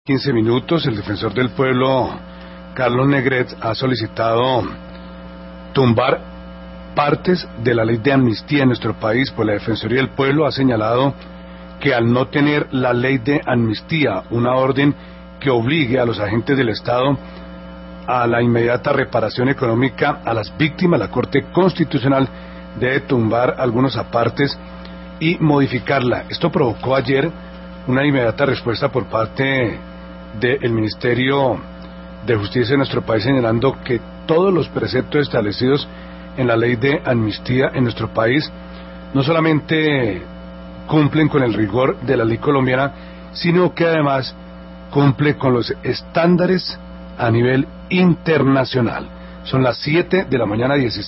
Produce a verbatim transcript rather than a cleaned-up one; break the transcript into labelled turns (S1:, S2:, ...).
S1: quince minutos, el defensor del pueblo, Carlos Negret, ha solicitado tumbar partes de la ley de amnistía en nuestro país, pues la Defensoría del Pueblo ha señalado que al no tener la ley de amnistía, una orden que obligue a los agentes del Estado a la inmediata reparación económica a las víctimas, la Corte Constitucional debe tumbar algunos apartes y modificarla. Esto provocó ayer una inmediata respuesta por parte del Ministerio de Justicia de nuestro país, señalando que todos los preceptos establecidos en la ley de amnistía en nuestro país no solamente cumplen con el rigor de la ley colombiana, sino que además cumple con los estándares a nivel internacional. Son las siete de la mañana, dieciséis